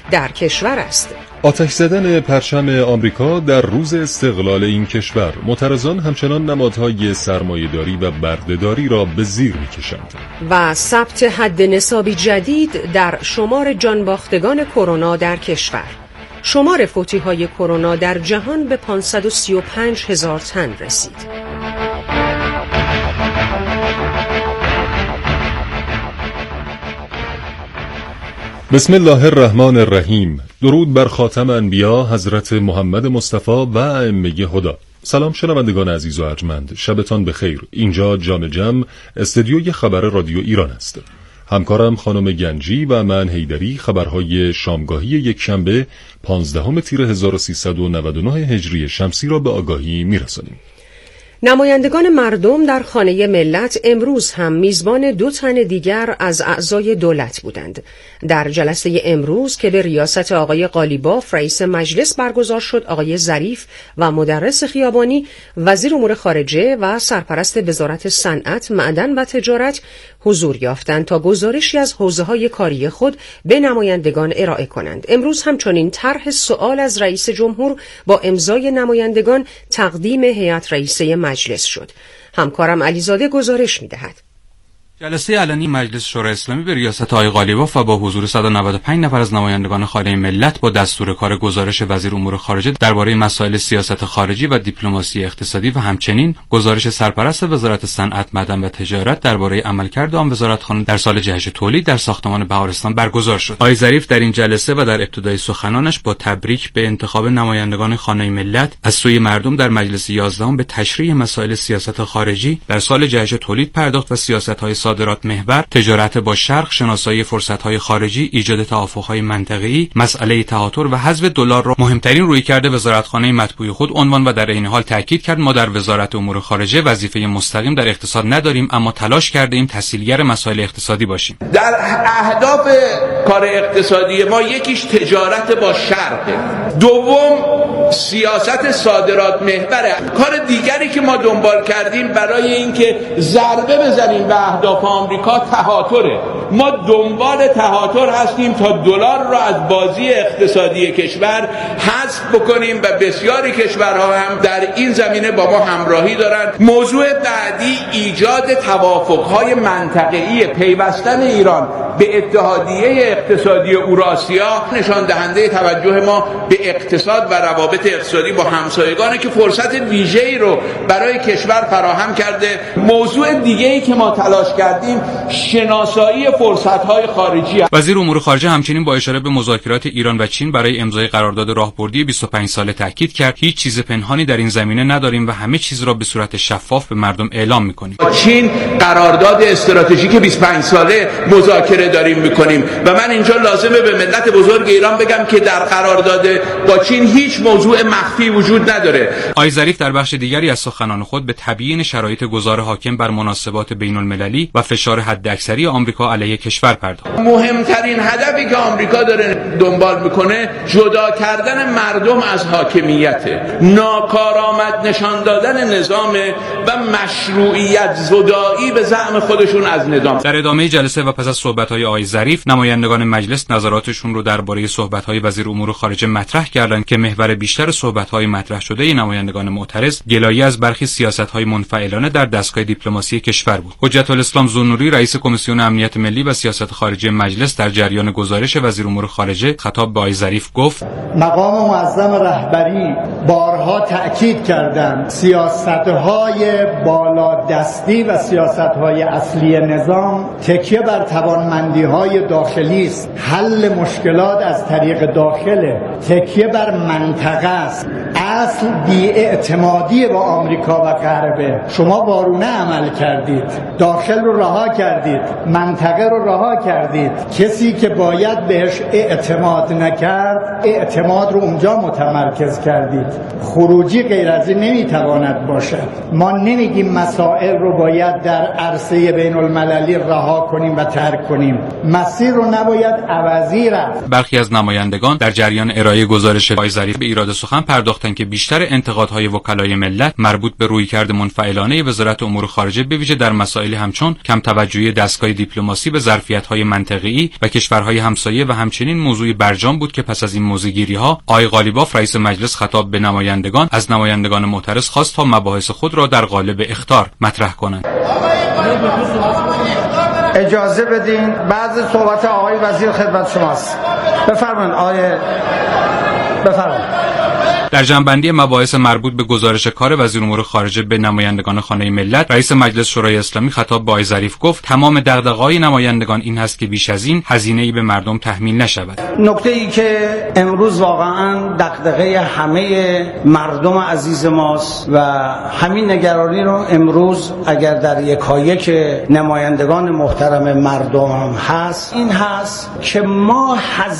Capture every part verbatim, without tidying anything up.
در کشور است. آتش زدن پرچم آمریکا در روز استقلال این کشور. معترضان همچنان نمادهای سرمایه‌داری و بردهداری را به زیر می‌کشند. و ثبت حد نصابی جدید در شمار جانباختگان کرونا در کشور. شمار فوتی‌های کرونا در جهان به پانصد و سی و پنج هزار تن رسید. بسم الله الرحمن الرحیم. درود بر خاتم انبیا حضرت محمد مصطفی و ائمه هدی. سلام شنوندگان عزیز و ارجمند، شبتان بخیر. اینجا جام جم استدیوی خبر رادیو ایران است. همکارم خانم گنجی و من حیدری خبرهای شامگاهی یک شنبه پانزدهم تیر هزار و سیصد و نود و نه هجری شمسی را به آگاهی میرسانیم. نمایندگان مردم در خانه ملت امروز هم میزبان دو تن دیگر از اعضای دولت بودند. در جلسه امروز که به ریاست آقای قالیباف رئیس مجلس برگزار شد، آقای ظریف و مدرس خیابانی وزیر امور خارجه و سرپرست وزارت صنعت، معدن و تجارت حضور یافتند تا گزارشی از حوزه‌های کاری خود به نمایندگان ارائه کنند. امروز همچنین طرح سؤال از رئیس جمهور با امضای نمایندگان تقدیم هیئت رئیسه مجلس شد. همکارم علیزاده گزارش می‌دهد. جلسه علنی مجلس شورای اسلامی به ریاست آقای قالیباف و با حضور صد و نود و پنج نفر از نمایندگان خانه ملت با دستور کار گزارش وزیر امور خارجه درباره مسائل سیاست خارجی و دیپلماسی اقتصادی و همچنین گزارش سرپرست وزارت صنعت، معدن و تجارت درباره عملکرد آن وزارتخانه در سال جهش تولید در ساختمان بهارستان برگزار شد. آقای ظریف در این جلسه و در ابتدای سخنانش با تبریک به انتخاب نمایندگان خانه ملت از سوی مردم در مجلس یازدهم به تشریح مسائل سیاست خارجی در سال جهش تولید پرداخت و سیاست‌های صادرات محور، تجارت با شرق، شناسایی فرصت‌های خارجی، ایجاد توافق‌های منطقه‌ای، مسئله تهاتر و حذف دلار را مهمترین رویکرد وزارتخانه مطبوع خود عنوان و در این حال تاکید کرد ما در وزارت امور خارجه وظیفه مستقیم در اقتصاد نداریم، اما تلاش کرده‌ایم تسهیلگر مسائل اقتصادی باشیم. در اهداف کار اقتصادی ما یکیش تجارت با شرق، دوم سیاست صادرات محوره. کار دیگری که ما دنبال کردیم برای اینکه ضربه بزنیم به اهداف آمریکا تهاتره. ما دنبال تهاتر هستیم تا دلار را از بازی اقتصادی کشور حذف بکنیم و بسیاری کشورها هم در این زمینه با ما همراهی دارند. موضوع بعدی ایجاد توافق‌های منطقه‌ای، پیوستن ایران به اتحادیه اقتصادی اوراسیا نشان دهنده توجه ما به اقتصاد و روابط اقتصادی با همسایگانه که فرصت ویژه‌ای رو برای کشور فراهم کرده. موضوع دیگه‌ای که ما تلاش کردیم شناسایی فرصت‌های خارجی. وزیر امور خارجه همچنین با اشاره به مذاکرات ایران و چین برای امضای قرارداد راهبردی بیست و پنج ساله تاکید کرد هیچ چیز پنهانی در این زمینه نداریم و همه چیز را به صورت شفاف به مردم اعلام می‌کنیم. با چین قرارداد استراتژیک بیست و پنج ساله مذاکره داریم می‌کنیم و من اینجا لازمه به ملت بزرگ ایران بگم که در قرارداد با چین هیچ موضوع مخفی وجود نداره. آقای ظریف در بخش دیگری از سخنان خود به تبیین شرایط گذار حاکم بر مناسبات بین‌المللی و فشار حداکثری آمریکا علیه کشور پرداخت. مهمترین هدفی که آمریکا داره دنبال میکنه جدا کردن مردم از حاکمیت، ناکارآمد نشان دادن نظام و مشروعیت زدایی به زعم خودشون از نظام. در ادامه جلسه و پس از صحبت‌های آقای ظریف، نمایندگان مجلس نظراتشون رو درباره صحبت‌های وزیر امور خارجه مطرح کردند که محور بیشتر صحبت‌های مطرح شده نمایندگان معترض گلایه از برخی سیاست‌های منفعلانه در دستگاه دیپلماسی کشور بود. حجت الاسلام ذوالنوری رئیس کمیسیون امنیت ملی و سیاست خارجی مجلس در جریان گزارش وزیر امور خارجه خطاب به آقای ظریف گفت: مقام معظم رهبری بارها تأکید کردند سیاست‌های بالادستی و سیاست‌های اصلی نظام تکیه بر توانمندی‌های داخلی است. حل مشکلات از طریق داخله، تکیه بر منطقه است. اصل بی‌اعتمادی با آمریکا و غربه. شما وارونه عمل کردید، داخل رو رها کردید، منطقه رو رها کردید. کسی که باید بهش اعتماد نکرد، اعتماد رو اونجا متمرکز کردید. خروجی غیر از این نمیتواند باشه. ما نمیگیم مسائل رو باید در عرصه بین المللی رها کنیم و ترک کنیم. مسیر رو نباید عوضی رفت. برخی از نمایندگان در جریان ارائه گزارش آقای ظریف به ایراد سخن پرداختند که بیشتر انتقادهای وکلای ملت مربوط به رویکرد منفعلانه وزارت امور خارجه به ویژه در مسائلی همچون کم توجهی دستگاه دیپلماسی به به ظرفیت‌های منطقه‌ای و کشورهای همسایه و همچنین موضوعی برجام بود که پس از این موضوع‌گیری‌ها آقای قالیباف رئیس مجلس خطاب به نمایندگان از نمایندگان معترض خواست تا مباحث خود را در قالب اخطار مطرح کنند. اجازه بدین بعضی صحبت آقای وزیر خدمت شماست. بفرمایید آقای بفرمایید. در جمع‌بندی مباحث مربوط به گزارش کار وزیر امور خارجه به نمایندگان خانه ملت، رئیس مجلس شورای اسلامی خطاب به آقای ظریف گفت تمام دغدغه‌های نمایندگان این هست که بیش از این هزینه‌ای به مردم تحمیل نشود. نکته‌ای که امروز واقعاً دغدغه همه مردم عزیز ماست و همین نگرانی رو امروز اگر در یکایک نمایندگان محترم مردم هم هست، این هست که ما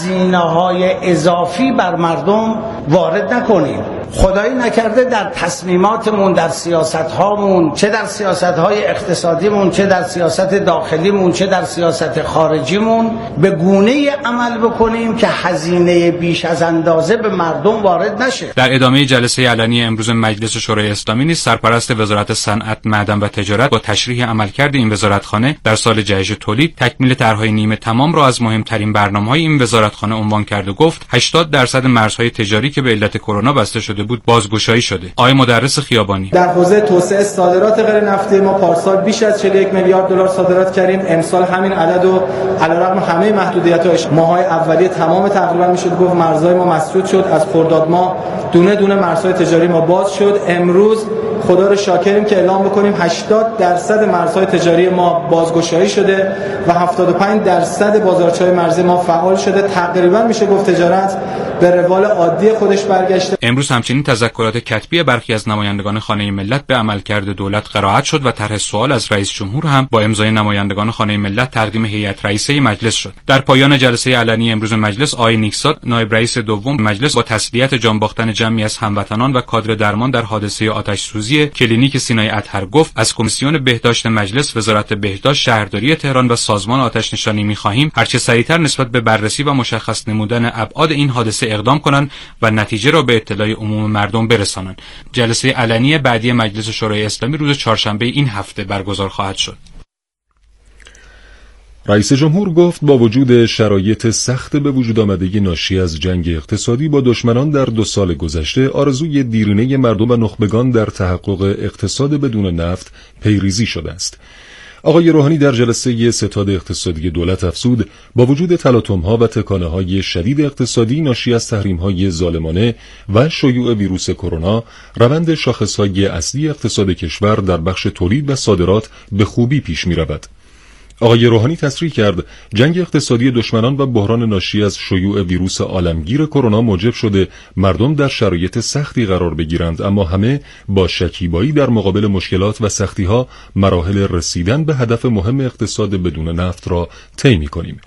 هزینه‌های اضافی بر مردم وارد نکنیم. خدایی نکرده در تصمیماتمون، در سیاست‌هامون، چه در سیاست‌های اقتصادیمون، چه در سیاست داخلیمون، چه در سیاست خارجیمون به گونه‌ای عمل بکنیم که هزینه بیش از اندازه به مردم وارد نشه. در ادامه جلسه علنی امروز مجلس شورای اسلامی نیز سرپرست وزارت صنعت، معدن و تجارت با تشریح عملکرد این وزارتخانه در سال جهش تولید، تکمیل طرح‌های نیمه تمام را از مهمترین برنامه‌های این وزارتخانه عنوان کرد و گفت هشتاد درصد مرزهای تجاری که به علت کرونا بسته شده بود بازگشایی شده. آقای مدرس خیابانی: در حوزه توسعه صادرات غیر نفتی ما پارسال بیش از چهل و یک میلیارد دلار صادرات کردیم. امسال همین عدد و علیرغم همه محدودیت‌هاش ماهای اولیه تمام تقریبا میشد گفت مرزهای ما مسدود شد. از خرداد ماه دونه دونه مرزهای تجاری ما باز شد. امروز خدا رو شاکریم که اعلام بکنیم هشتاد درصد مرزهای تجاری ما بازگشایی شده و هفتاد و پنج درصد بازارچه‌های مرزی ما فعال شده. تقریبا میشه گفت تجارت به روال عادی خودش برگشته. امروز همچنین تذکرات کتبی برخی از نمایندگان خانه ملت به عملکرد دولت قرائت شد و طرح سوال از رئیس جمهور هم با امضای نمایندگان خانه ملت تقدیم هیئت رئیسه مجلس شد. در پایان جلسه علنی امروز مجلس، آقای نیکزاد نایب رئیس دوم مجلس با تسلیت جان باختن جمعی از هموطنان و کادر درمان در حادثه آتش سوزی کلینیک سینای اطهر گفت از کمیسیون بهداشت مجلس، وزارت بهداشت، شهرداری تهران و سازمان آتش نشانی می‌خواهیم هرچه سریعتر نسبت به بررسی و مشخص نمودن ابعاد این حادثه اقدام کنند و نتیجه را به اطلاع عموم مردم برسانند. جلسه علنی بعدی مجلس شورای اسلامی روز چهارشنبه این هفته برگزار خواهد شد. رئیس جمهور گفت با وجود شرایط سخت به وجود آمده ناشی از جنگ اقتصادی با دشمنان در دو سال گذشته، آرزوی دیرینه مردم و نخبگان در تحقق اقتصاد بدون نفت پیریزی شده است. آقای روحانی در جلسه ستاد اقتصادی دولت افزود با وجود تلاطم‌ها و تکانه‌های شدید اقتصادی ناشی از تحریم‌های ظالمانه و شیوع ویروس کرونا، روند شاخص‌های اصلی اقتصاد کشور در بخش تولید و صادرات به خوبی پیش می‌رود. آقای روحانی تصریح کرد جنگ اقتصادی دشمنان و بحران ناشی از شیوع ویروس عالمگیر کرونا موجب شده مردم در شرایط سختی قرار بگیرند، اما همه با شکیبایی در مقابل مشکلات و سختی‌ها مراحل رسیدن به هدف مهم اقتصاد بدون نفت را طی می‌کنیم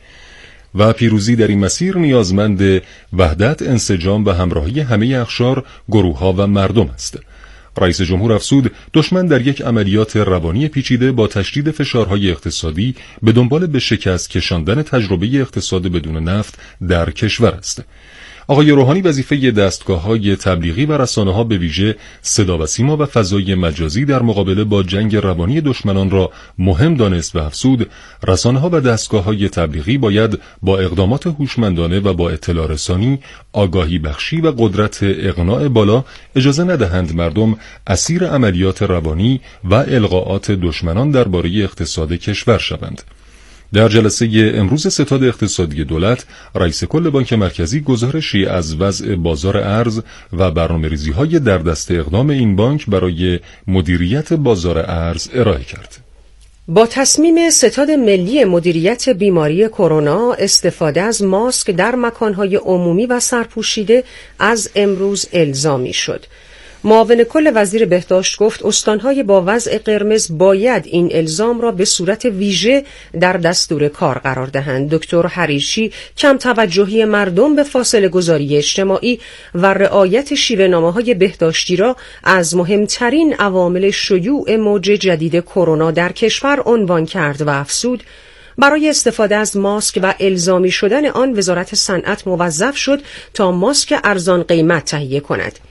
و پیروزی در این مسیر نیازمند وحدت، انسجام و همراهی همه اقشار، گروه‌ها و مردم است. رئیس جمهور افزود دشمن در یک عملیات روانی پیچیده با تشدید فشارهای اقتصادی به دنبال به شکست کشاندن تجربه اقتصاد بدون نفت در کشور است. آقای روحانی وظیفه دستگاه‌های تبلیغی و رسانه‌ها به ویژه صدا و سیما و فضای مجازی در مقابله با جنگ روانی دشمنان را مهم دانست و افزود رسانه‌ها و دستگاه‌های تبلیغی باید با اقدامات هوشمندانه و با اطلاع رسانی، آگاهی بخشی و قدرت اقناع بالا اجازه ندهند مردم اسیر عملیات روانی و القاءات دشمنان درباره اقتصاد کشور شوند. در جلسه امروز ستاد اقتصادی دولت، رئیس کل بانک مرکزی گزارشی از وضع بازار ارز و برنامه‌ریزی‌های در دست اقدام این بانک برای مدیریت بازار ارز ارائه کرد. با تصمیم ستاد ملی مدیریت بیماری کرونا، استفاده از ماسک در مکانهای عمومی و سرپوشیده از امروز الزامی شد. معاون کل وزیر بهداشت گفت استانهای با وضع قرمز باید این الزام را به صورت ویژه در دستور کار قرار دهند. دکتر حریشی کم توجهی مردم به فاصله گذاری اجتماعی و رعایت شیوه‌نامه‌های بهداشتی را از مهمترین عوامل شیوع موج جدید کرونا در کشور عنوان کرد و افزود برای استفاده از ماسک و الزامی شدن آن وزارت صنعت موظف شد تا ماسک ارزان قیمت تهیه کند.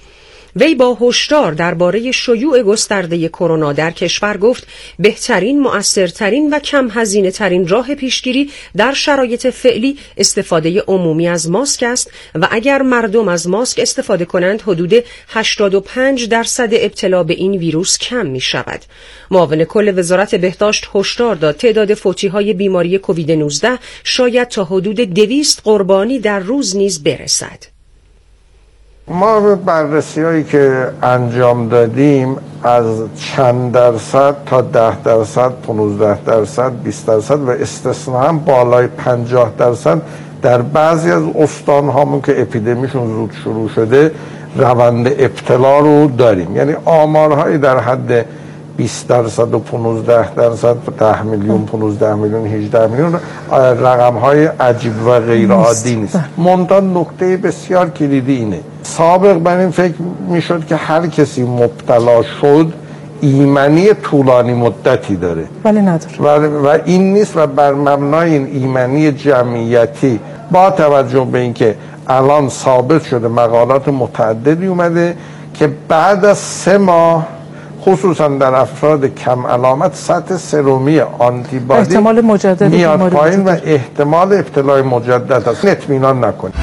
وی با هشدار درباره شیوع گسترده کرونا در کشور گفت بهترین، مؤثرترین و کم هزینه ترین راه پیشگیری در شرایط فعلی استفاده عمومی از ماسک است و اگر مردم از ماسک استفاده کنند حدود هشتاد و پنج درصد ابتلا به این ویروس کم می شود. معاون کل وزارت بهداشت هشدار داد تعداد فوتی‌های بیماری کووید نوزده شاید تا حدود دویست قربانی در روز نیز برسد. ما بررسی هایی که انجام دادیم از چند درصد تا ده درصد، پانزده درصد، بیست درصد و استثنا هم بالای پنجاه درصد در بعضی از استان هامون که اپیدمیشون زود شروع شده روند ابتلا رو داریم. یعنی آمارهایی در حد بیست درصد و پانزده درصد، ده میلیون، پانزده میلیون، هجده میلیون رقم های عجیب و غیر عادی نیست. منتها نکته بسیار کلیدی اینه، سابق بر این فکر میشد که هر کسی مبتلا شد ایمنی طولانی مدتی داره، ولی نداره و, و این نیست و بر مبنای این ایمنی جمعیتی با توجه به اینکه الان ثابت شده مقالات متعددی اومده که بعد از سه ماه خصوصا در افراد کم علامت سطح سرومی آنتی بادی احتمال مجدد میاد پایین و احتمال ابتلای مجدد است. اطمینان نکنید.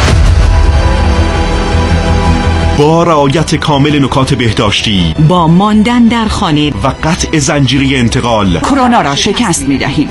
با رعایت کامل نکات بهداشتی، با ماندن در خانه و قطع زنجیره انتقال کرونا را شکست می‌دهیم.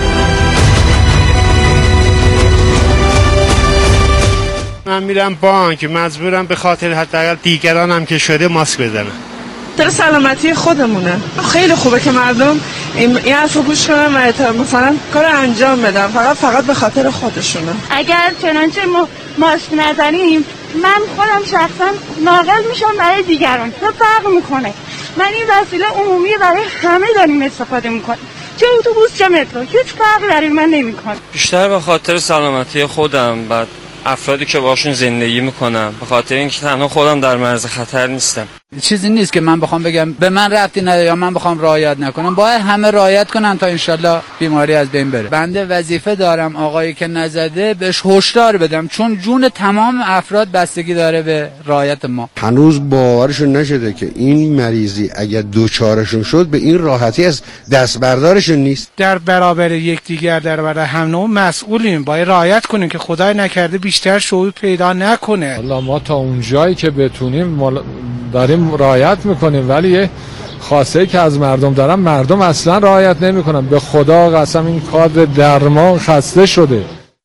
من میرم بانک، مجبورم به خاطر حداقل دیگرانم که شده ماسک بزنم. در سلامتی خودمونه. خیلی خوبه که مردم این حرفو گوش کنن و مثلا کار انجام بدن، فقط فقط به خاطر خودشونه. اگر چنانچه ما ماسک نزنیم من خودم شخصا ناقل میشم برای دیگران. چه فرق میکنه؟ من این وسیله عمومی برای همه داریم استفاده میکنیم، چه اتوبوس چه مترو، هیچ فرقی برای من نمیکنه. بیشتر به خاطر سلامتی خودم، بعد افرادی که باشون زندگی میکنم، به خاطر اینکه تنها خودم در معرض خطر نیستم. چیزی نیست که من بخوام بگم به من ربطی نداره یا من بخوام رعایت نکنم. باید همه رعایت کنن تا انشالله بیماری از بین بره. بنده وظیفه دارم آقایی که نزده بهش هشدار بدم، چون جون تمام افراد بستگی داره به رعایت ما. هنوز باورشون نشده که این مریضی اگر دوچارشون شد به این راحتی از دست بردارشون نیست. در برابر یکدیگر در برابر هم نوع مسئولیم، باید رعایت کنیم که خدای نکرده بیشتر شعور پیدا نکنه. والله ما تا اون جایی که بتونیم داریم رعایت میکنیم، ولی یه خاصه که از مردم دارم مردم اصلا رعایت نمیکنن. به خدا قسم این کادر درمان خسته شده.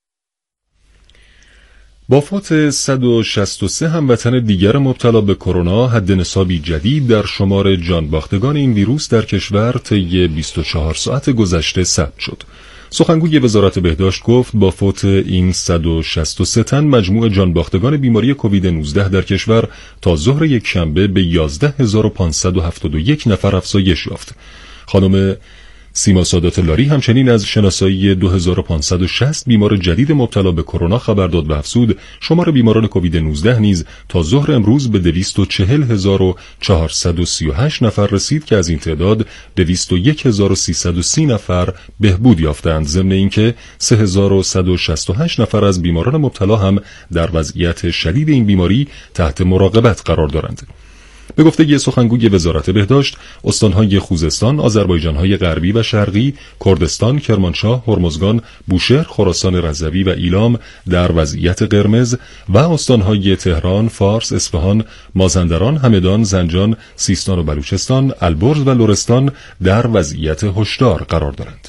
با فوت صد و شصت و سه هموطن دیگر مبتلا به کرونا، حد نصابی جدید در شمار جانباختگان این ویروس در کشور طی بیست و چهار ساعت گذشته ثبت شد. سخنگوی وزارت بهداشت گفت با فوت این صد و شصت و سه تن مجموع جانباختگان بیماری کووید نوزده در کشور تا ظهر یک شنبه به یازده هزار و پانصد و هفتاد و یک نفر افزایش یافت. خانم سیما سادات لاری همچنین از شناسایی دو هزار و پانصد و شصت بیمار جدید مبتلا به کرونا خبر داد و افزود شمار بیماران کووید نوزده نیز تا ظهر امروز به دویست و چهل هزار و چهارصد و سی و هشت نفر رسید که از این تعداد دویست و یک هزار و سیصد و سی نفر بهبود یافتند، ضمن اینکه سه هزار و صد و شصت و هشت نفر از بیماران مبتلا هم در وضعیت شدید این بیماری تحت مراقبت قرار دارند. به گفته سخنگوی وزارت بهداشت، استانهای خوزستان، آذربایجانهای غربی و شرقی، کردستان، کرمانشاه، هرمزگان، بوشهر، خراسان رضوی و ایلام در وضعیت قرمز و استانهای تهران، فارس، اصفهان، مازندران، همدان، زنجان، سیستان و بلوچستان، البرز و لرستان در وضعیت هشدار قرار دارند.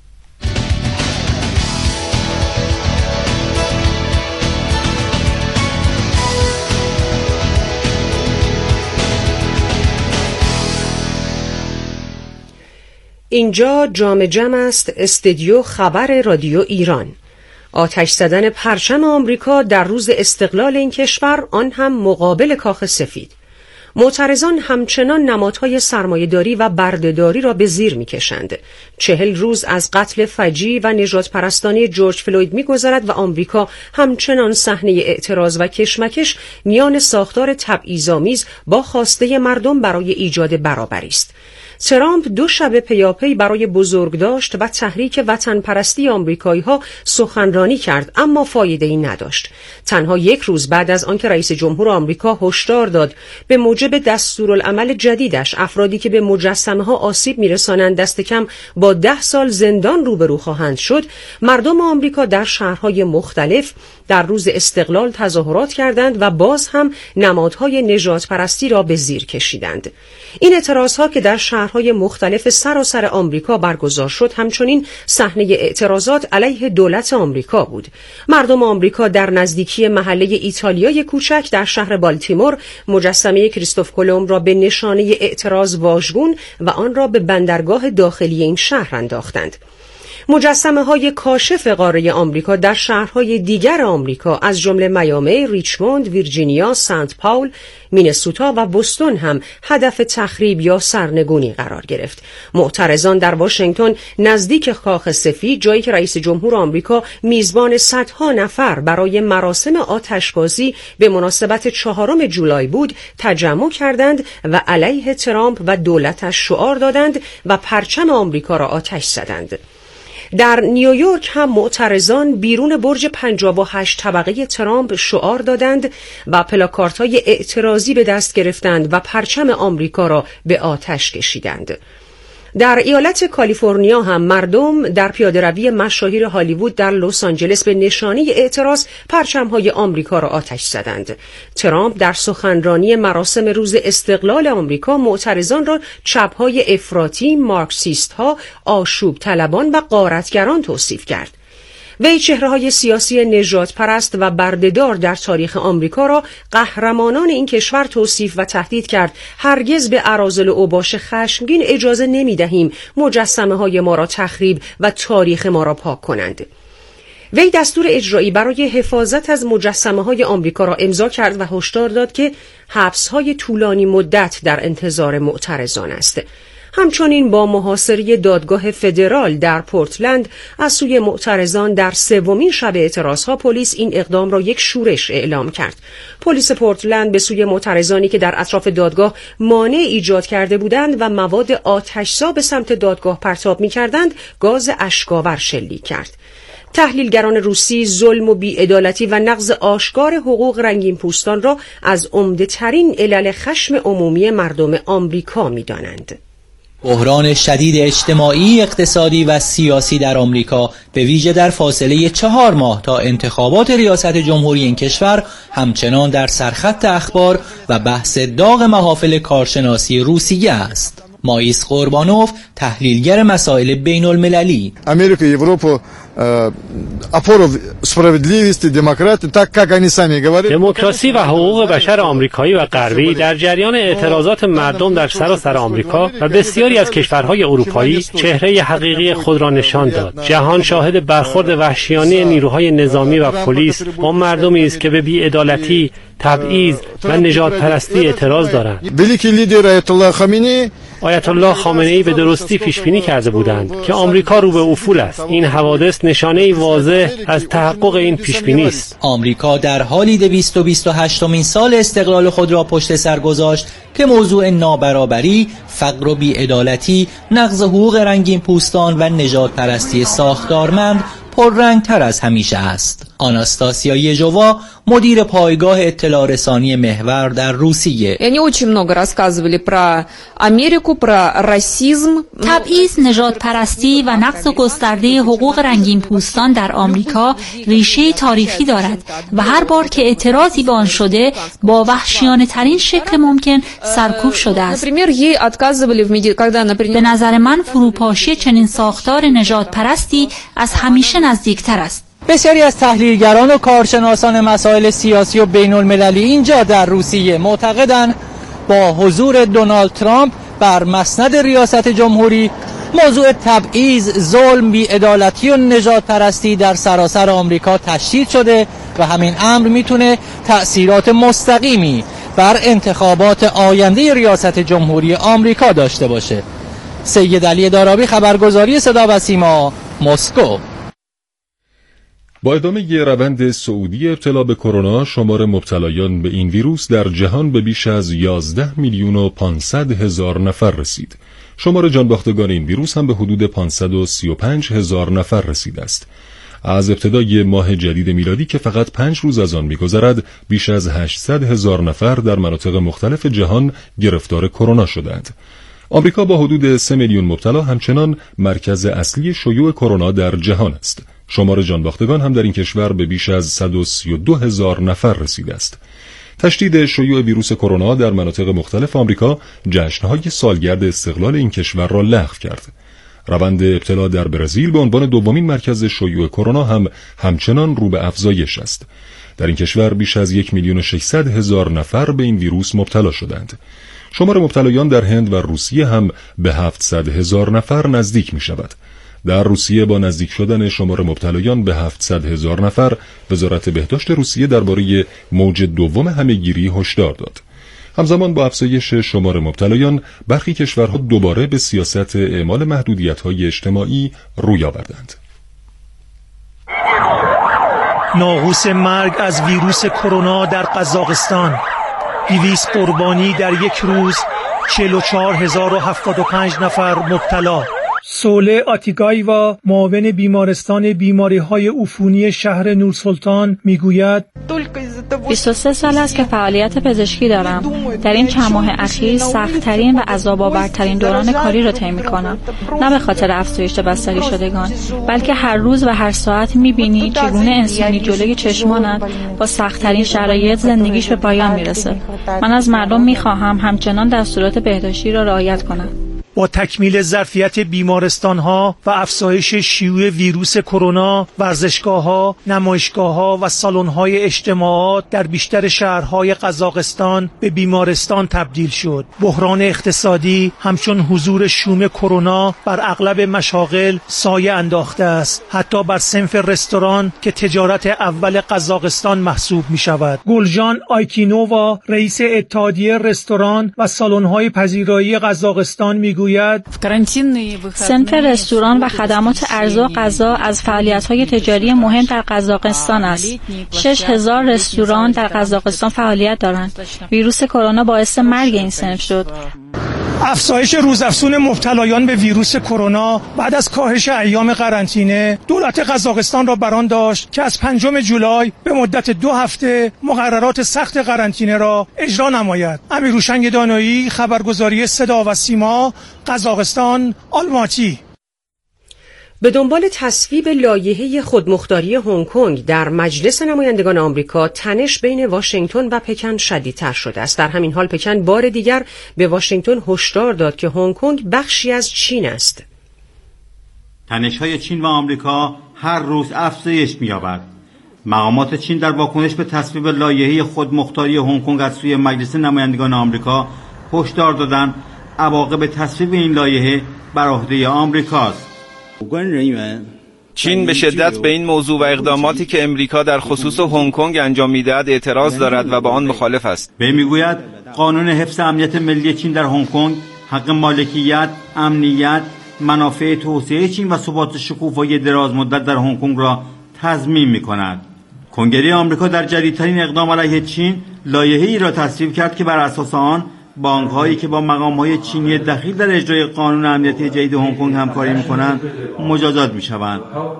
اینجا جام جم است، استودیو خبر رادیو ایران. آتش زدن پرچم آمریکا در روز استقلال این کشور، آن هم مقابل کاخ سفید. معترضان همچنان نمادهای سرمایه‌داری و بردهداری را به زیر می‌کشند. چهل روز از قتل فجیع و نژاد پرستانه جورج فلوید می‌گذرد و آمریکا همچنان صحنه اعتراض و کشمکش میان ساختار تبعیض‌آمیز با خواسته مردم برای ایجاد برابری است. ترامپ دو شب پیاپی برای بزرگداشت و تحریک وطن پرستی آمریکایی‌ها سخنرانی کرد، اما فایده‌ای نداشت. تنها یک روز بعد از آنکه رئیس جمهور آمریکا هشدار داد به موجب دستورالعمل جدیدش افرادی که به مجسمه‌ها آسیب می‌رسانند دست کم با ده سال زندان روبرو خواهند شد، مردم آمریکا در شهرهای مختلف در روز استقلال تظاهرات کردند و باز هم نمادهای نژاد پرستی را به زیر کشیدند. این اعتراضها که در شهرهای مختلف سراسر آمریکا برگزار شد همچنین صحنه اعتراضات علیه دولت آمریکا بود. مردم آمریکا در نزدیکی محله ایتالیای کوچک در شهر بالتیمور مجسمه کریستوف کلمب را به نشانه اعتراض واژگون و آن را به بندرگاه داخلی این شهر انداختند. مجسمه های کاشف قاره آمریکا در شهرهای دیگر آمریکا از جمله میامی، ریچموند، ویرجینیا، سنت پاول، مینسوتا و بوستون هم هدف تخریب یا سرنگونی قرار گرفت. معترضان در واشنگتن نزدیک کاخ سفید، جایی که رئیس جمهور آمریکا میزبان صدها نفر برای مراسم آتشبازی به مناسبت چهارم جولای بود، تجمع کردند و علیه ترامپ و دولتش شعار دادند و پرچم آمریکا را آتش زدند. در نیویورک هم معترضان بیرون برج پنجاه و هشت طبقه ترامپ شعار دادند و پلاکاردهای اعتراضی به دست گرفتند و پرچم آمریکا را به آتش کشیدند. در ایالت کالیفرنیا هم مردم در پیاده‌روی مشاهیر هالیوود در لس آنجلس به نشانه اعتراض پرچم‌های آمریکا را آتش زدند. ترامپ در سخنرانی مراسم روز استقلال آمریکا معترضان را چپ‌های افراطی، مارکسیست‌ها، آشوب طلبان و غارتگران توصیف کرد. وی چهره‌های سیاسی نژاد پرست و بردهدار در تاریخ آمریکا را قهرمانان این کشور توصیف و تهدید کرد هرگز به اراذل و اوباش خشمگین اجازه نمی‌دهیم مجسمه‌های ما را تخریب و تاریخ ما را پاک کنند. وی دستور اجرایی برای حفاظت از مجسمه‌های آمریکا را امضا کرد و هشدار داد که حبس‌های طولانی مدت در انتظار معترضان است. همچنین با محاصره دادگاه فدرال در پورتلند از سوی معترضان در سومین شب اعتراضها، پلیس این اقدام را یک شورش اعلام کرد. پلیس پورتلند به سوی معترضانی که در اطراف دادگاه مانع ایجاد کرده بودند و مواد آتش‌زا به سمت دادگاه پرتاب می‌کردند، گاز اشک‌آور شلیک کرد. تحلیلگران روسی ظلم و بی‌عدالتی و نقض آشکار حقوق رنگین پوستان را از عمده‌ترین علل خشم عمومی مردم آمریکا می‌دانند. بحران شدید اجتماعی، اقتصادی و سیاسی در آمریکا به ویژه در فاصله چهار ماه تا انتخابات ریاست جمهوری این کشور همچنان در سرخط اخبار و بحث داغ محافل کارشناسی روسیه است. مایس قربانوف، تحلیلگر مسائل بین المللی: Америка, Европа, опора справедливости, демократии, так как они сами говорят. دموکراسی و حقوق بشر آمریکایی و غربی در جریان اعتراضات مردم در سراسر آمریکا و بسیاری از کشورهای اروپایی چهره حقیقی خود را نشان داد. جهان شاهد برخورد وحشیانه نیروهای نظامی و پلیس با مردمی است که به بی‌عدالتی، تبعیض و نژاد پرستی اعتراض دارند. Великий лидер Аятолла Хаминеи آیت الله خامنه‌ای به درستی پیش بینی کرده بودند که آمریکا رو به افول است. این حوادث نشانه‌ای واضح از تحقق این پیش بینی است. آمریکا در حالی دویست و بیست و هشتمین سال استقلال خود را پشت سر گذاشت که موضوع نابرابری، فقر و بی‌عدالتی، نقض حقوق رنگین پوستان و نژاد پرستی ساختارمند پررنگتر از همیشه است. آناستاسیا یژووا، مدیر پایگاه اطلاع رسانی محور در روسیه: Они очень много рассказывали про Америку, про расизм. تبعیض، نژاد پرستی و نقض گسترده حقوق رنگین پوستان در آمریکا ریشه تاریخی دارد و هر بار که اعتراضی به آن شده با وحشیانه ترین شکل ممکن سرکوب شده است. به نظر من فروپاشی چنین ساختار نژاد پرستی از همیشه نزدیکتر است. بسیاری از تحلیلگران و کارشناسان مسائل سیاسی و بین المللی اینجا در روسیه معتقدند با حضور دونالد ترامپ بر مسند ریاست جمهوری موضوع تبعیض، ظلم، بی‌عدالتی و نژاد پرستی در سراسر آمریکا تشدید شده و همین امر میتونه تأثیرات مستقیمی بر انتخابات آینده ریاست جمهوری آمریکا داشته باشه. سید علی دارابی، خبرگزاری صدا و سیما، مسکو. با ادامه روند صعودی ابتلا به کرونا، شمار مبتلایان به این ویروس در جهان به بیش از یازده میلیون و پانصد هزار نفر رسید. شمار جانباختگان این ویروس هم به حدود پانصد و سی و پنج هزار نفر رسیده است. از ابتدای ماه جدید میلادی که فقط پنج روز از آن می‌گذرد، بیش از هشتصد هزار نفر در مناطق مختلف جهان گرفتار کرونا شدند. آمریکا با حدود سه میلیون مبتلا همچنان مرکز اصلی شیوع کرونا در جهان است. شمار جانباختگان هم در این کشور به بیش از صد و سی و دو هزار نفر رسیده است. تشدید شیوع ویروس کرونا در مناطق مختلف آمریکا جشن‌های سالگرد استقلال این کشور را لغو کرد. روند ابتلا در برزیل به عنوان دومین مرکز شیوع کرونا هم همچنان رو به افزایش است. در این کشور بیش از یک میلیون و ششصد هزار نفر به این ویروس مبتلا شدند. شمار مبتلایان در هند و روسیه هم به هفتصد هزار نفر نزدیک می شود. در روسیه با نزدیک شدن شمار مبتلایان به هفتصد هزار نفر، وزارت بهداشت روسیه درباره موج دوم همهگیری هشدار داد. همزمان با افزایش شمار مبتلایان، برخی کشورها دوباره به سیاست اعمال محدودیت‌های اجتماعی روی آوردند. ناقوس مرگ از ویروس کرونا در قزاقستان، دویست قربانی در یک روز، چهل و چهار هزار و هفتاد و پنج نفر مبتلا. سوله آتیگایوا، معاون بیمارستان بیماری‌های عفونی شهر نورسلطان میگوید بیست و سه سال است که فعالیت پزشکی دارم. در این چند ماه اخیر سخت‌ترین و عذاب‌آورترین دوران کاری را طی می‌کنم. نه به خاطر افزایش بستری شدگان، بلکه هر روز و هر ساعت می‌بینی چگونه انسانی جلوی چشمانت با سخت‌ترین شرایط زندگیش به پایان میرسه. من از مردم می‌خواهم همچنان دستورات بهداشتی را رعایت کنند. با تکمیل ظرفیت بیمارستان‌ها و افزایش شیوع ویروس کرونا، ورزشگاه‌ها، نمایشگاه‌ها و سالن‌های اجتماعات در بیشتر شهرهای قزاقستان به بیمارستان تبدیل شد. بحران اقتصادی همچون حضور شوم کرونا بر اغلب مشاغل سایه انداخته است، حتی بر صنف رستوران که تجارت اول قزاقستان محسوب می‌شود. گلجان آیکینووا، رئیس اتحادیه رستوران و سالن‌های پذیرایی قزاقستان می‌گوید صنف رستوران و خدمات ارز و غذا از فعالیت‌های تجاری مهم در قزاقستان است. شش هزار رستوران در قزاقستان فعالیت دارند. ویروس کرونا باعث مرگ این صنف شد. افزایش روزافزون مبتلایان به ویروس کرونا بعد از کاهش ایام قرنطینه، دولت قزاقستان را بران داشت که از پنجم جولای به مدت دو هفته مقررات سخت قرنطینه را اجرا نماید. امیرهوشنگ دانایی، خبرگزاری صدا و سیما، قزاقستان، آلماتی. به دنبال تصویب لایحه خودمختاری هنگ کنگ در مجلس نمایندگان آمریکا، تنش بین واشنگتن و پکن شدیدتر شده است. در همین حال پکن بار دیگر به واشنگتن هشدار داد که هنگ کنگ بخشی از چین است. تنش‌های چین و آمریکا هر روز افزایش می‌یابد. مقامات چین در واکنش به تصویب لایحه خودمختاری هنگ کنگ از سوی مجلس نمایندگان آمریکا هشدار دادند عواقب تصویب این لایحه بر عهده آمریکاست. چین به شدت به این موضوع و اقداماتی که امریکا در خصوص هنگ کنگ انجام می‌دهد اعتراض دارد و با آن مخالف است. وی میگوید قانون حفظ امنیت ملی چین در هنگ کنگ حق مالکیت، امنیت، منافع توسعه چین و ثبات شکوفایی دراز مدت در هنگ کنگ را تضمین می‌کند. کنگره آمریکا در جدیدترین اقدام علیه چین لایحه‌ای را تصویب کرد که بر اساس آن بانک‌هایی که با مقام‌های چینی دخیل در اجرای قانون امنیتی جدید هنگ کنگ همکاری می‌کنند مجازات می‌شوند.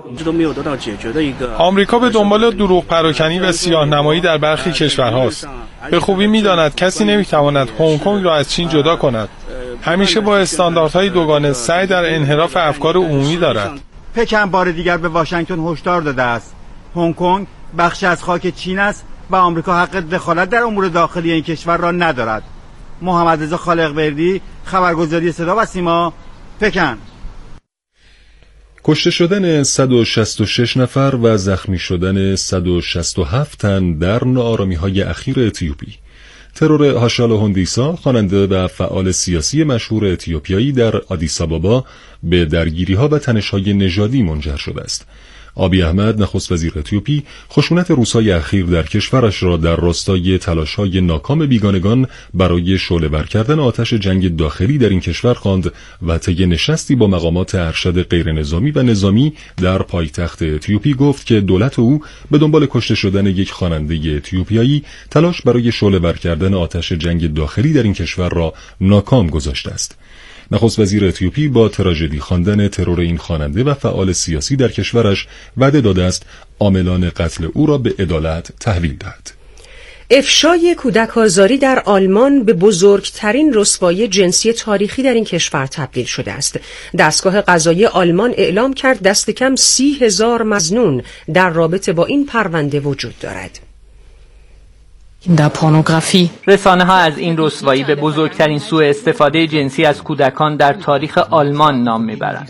آمریکا به دنبال دروغ پراکنی و سیاه‌نمایی در برخی کشورهاست. به خوبی می‌داند کسی نمی‌تواند هنگ کنگ را از چین جدا کند. همیشه با استانداردهای دوگانه سعی در انحراف افکار عمومی دارد. پکن بار دیگر به واشنگتن هشدار داده است. هنگ کنگ بخشی از خاک چین است و آمریکا حق دخالت در امور داخلی این کشور را ندارد. محمد رضا خالق‌وردی، خبرگزاری صدا و سیما، پکن. کشته شدن صد و شصت و شش نفر و زخمی شدن صد و شصت و هفت تن در ناآرامی‌های اخیر اتیوپی. ترور هاشالو هوندیسا، خواننده و فعال سیاسی مشهور اتیوپیایی، در آدیس آبابا به درگیری‌ها و تنش‌های نژادی منجر شده است. آبی احمد نخست وزیر اتیوپی خشونت روزهای اخیر در کشورش را در راستای تلاش‌های ناکام بیگانگان برای شعله‌ور کردن آتش جنگ داخلی در این کشور خواند و طی نشستی با مقامات ارشد غیرنظامی و نظامی در پایتخت اتیوپی گفت که دولت او به دنبال کشته شدن یک خواننده اتیوپیایی تلاش برای شعله‌ور کردن آتش جنگ داخلی در این کشور را ناکام گذاشته است. نخست وزیر اتیوپی با تراژدی خواندن ترور این خواننده و فعال سیاسی در کشورش وعده داده است عاملان قتل او را به عدالت تحویل دهد. افشای کودک آزاری در آلمان به بزرگترین رسوایی جنسی تاریخی در این کشور تبدیل شده است. دستگاه قضایی آلمان اعلام کرد دست کم سی هزار مظنون در رابطه با این پرونده وجود دارد. در پورنوگرافی رسانه ها از این رسوایی به بزرگترین سوء استفاده جنسی از کودکان در تاریخ آلمان نام میبرند.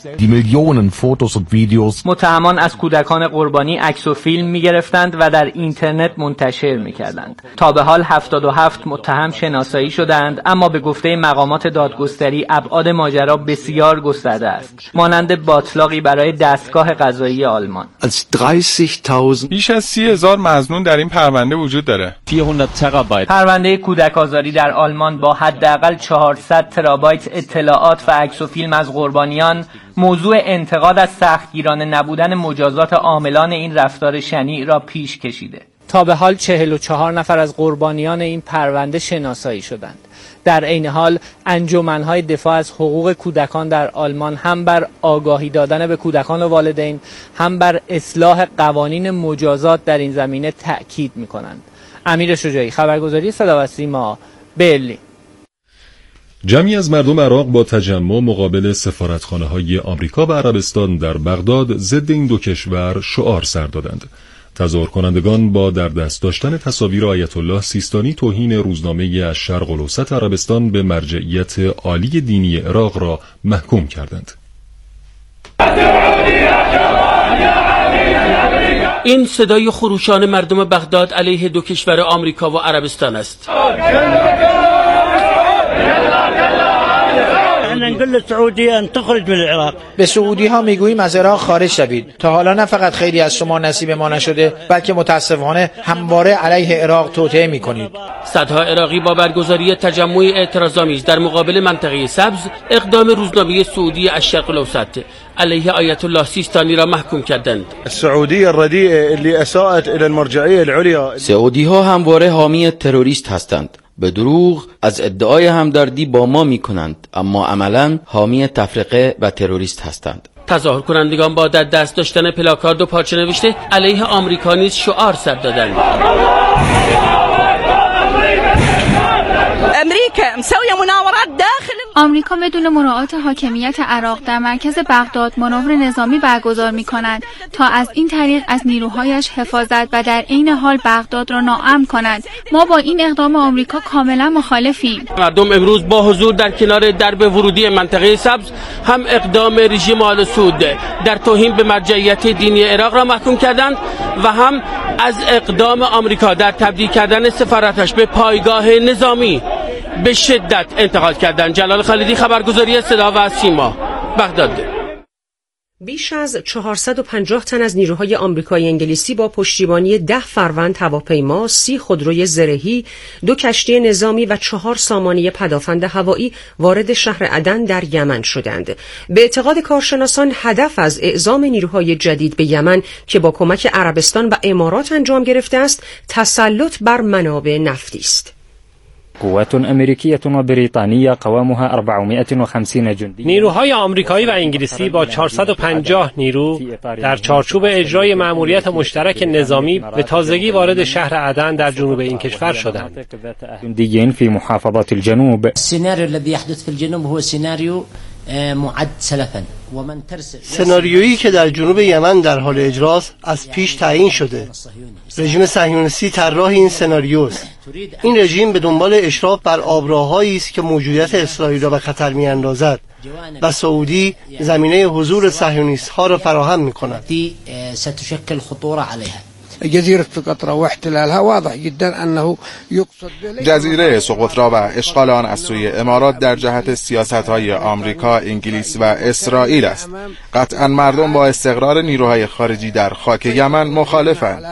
متهمان از کودکان قربانی عکس و فیلم میگرفتند و در اینترنت منتشر میکردند. تا به حال هفتاد و هفت متهم شناسایی شدند، اما به گفته مقامات دادگستری ابعاد ماجرا بسیار گسترده است، مانند باطلاقی برای دستگاه قضایی آلمان. بیش از سی هزار مظنون در این پرونده وجود داره. پرونده کودک آزاری در آلمان با حداقل چهارصد ترابایت اطلاعات و عکس و فیلم از قربانیان موضوع انتقاد از سختگیرانه نبودن مجازات عاملان این رفتار شنیع را پیش کشیده. تا به حال چهل و چهار نفر از قربانیان این پرونده شناسایی شدند. در عین حال انجمن‌های دفاع از حقوق کودکان در آلمان هم بر آگاهی دادن به کودکان و والدین، هم بر اصلاح قوانین مجازات در این زمینه تأکید می‌کنند. امیر شجاعی، خبرگزاری صدا و سیما، برلین. جمعی از مردم عراق با تجمع مقابل سفارتخانه‌های آمریکا و عربستان در بغداد ضد این دو کشور شعار سر دادند. تظاهر کنندگان با در دست داشتن تصاویر آیت الله سیستانی توهین روزنامه از شرق الاوسط عربستان به مرجعیت عالی دینی عراق را محکوم کردند. این صدای خروشان مردم بغداد علیه دو کشور آمریکا و عربستان است. به سعودی ها میگوییم از عراق خارج شوید. تا حالا نه فقط خیلی از شما نصیب ما نشده، بلکه متاسفانه همواره علیه عراق توطئه میکنید. صدها عراقی با برگزاری تجمع اعتراض‌آمیز در مقابل منطقه سبز اقدام روزنامه سعودی الشرق الاوسط علیه آیت الله سیستانی را محکوم کردند. السعودیه الردیئه اللي اساءت الى المرجعیه العلیا. سعودی ها همواره حامی تروریست هستند. به دروغ از ادعای همدردی با ما می کنند، اما عملاً حامی تفرقه و تروریست هستند. تظاهر کنندگان با در دست داشتن پلاکارد و پارچه نوشته علیه آمریکا نیز شعار سر دادند. امریکا مسویه مناورات داخل آمریکا بدون مراعات حاکمیت عراق در مرکز بغداد مانور نظامی برگزار می‌کند تا از این طریق از نیروهایش حفاظت و در عین حال بغداد را ناامن کند. ما با این اقدام آمریکا کاملا مخالفیم. مردم امروز با حضور در کنار درب ورودی منطقه سبز هم اقدام رژیم آل سعود در توهین به مرجعیت دینی عراق را محکوم کردند و هم از اقدام آمریکا در تبدیل کردن سفارتش به پایگاه نظامی به شدت انتقاد کردند. جلال خالدی، خبرگزاری صدا و سیما، بغداد. بیش از چهارصد و پنجاه تن از نیروهای آمریکایی انگلیسی با پشتیبانی ده فروند هواپیما، سی خودروی زرهی، دو کشتی نظامی و چهار سامانه پدافند هوایی وارد شهر عدن در یمن شدند. به اعتقاد کارشناسان هدف از اعزام نیروهای جدید به یمن که با کمک عربستان و امارات انجام گرفته است، تسلط بر منابع نفتی است. قوات أمريكية وبريطانية قوامها أربعمائة وخمسين جندي. نیروهای آمریکایی و انگلیسی با چهارصد و پنجاه نیرو در چارچوب اجرای مأموریت مشترک نظامی به تازگی وارد شهر عدن در جنوب این کشور شدند. جنديين في محافظات الجنوب. السيناريو الذي يحدث في الجنوب هو سيناريو معد سلفا. سناریویی که در جنوب یمن در حال اجراست از پیش تعیین شده. رژیم صهیونیستی طراح این سناریوست. این رژیم به دنبال اشراف بر آبراهایی است که موجودیت اسرائیل را به خطر می‌اندازد و سعودی زمینه حضور صهیونیست‌ها را فراهم می‌کند. جزيرة سقطرى واحتلالها واضح جدا أنه يقصد جزیره سقطرى و اشغال آن از سوی امارات در جهت سیاست‌های آمریکا، انگلیس و اسرائیل است. قطعا مردم با استقرار نیروهای خارجی در خاک یمن مخالفند.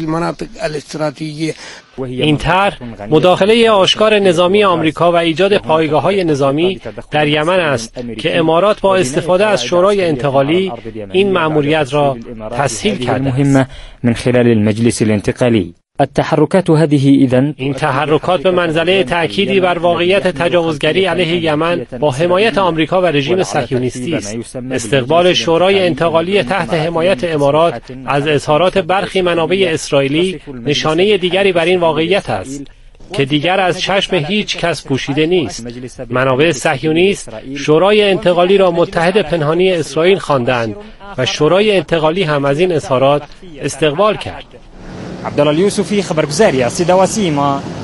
این طرح مداخله آشکار نظامی آمریکا و ایجاد پایگاه‌های نظامی در یمن است که امارات با استفاده از شورای انتقالی این مأموریت را تسهیل کرده من خلال المجلس الانتقالي. التحركات هذه اذن این تحرکات به منزله تأکیدی بر واقعیت تجاوزگری علیه یمن با حمایت آمریکا و رژیم صهیونیستی است. استقبال شورای انتقالی تحت حمایت امارات از اظهارات برخی منابع اسرائیلی نشانه دیگری بر این واقعیت است که دیگر از چشم هیچ کس پوشیده نیست. منابع صهیونیست شورای انتقالی را متحد پنهانی اسرائیل خواندند و شورای انتقالی هم از این اظهارات استقبال کرد. عبدالله اليوسفي خبرگزاری صدا و سیما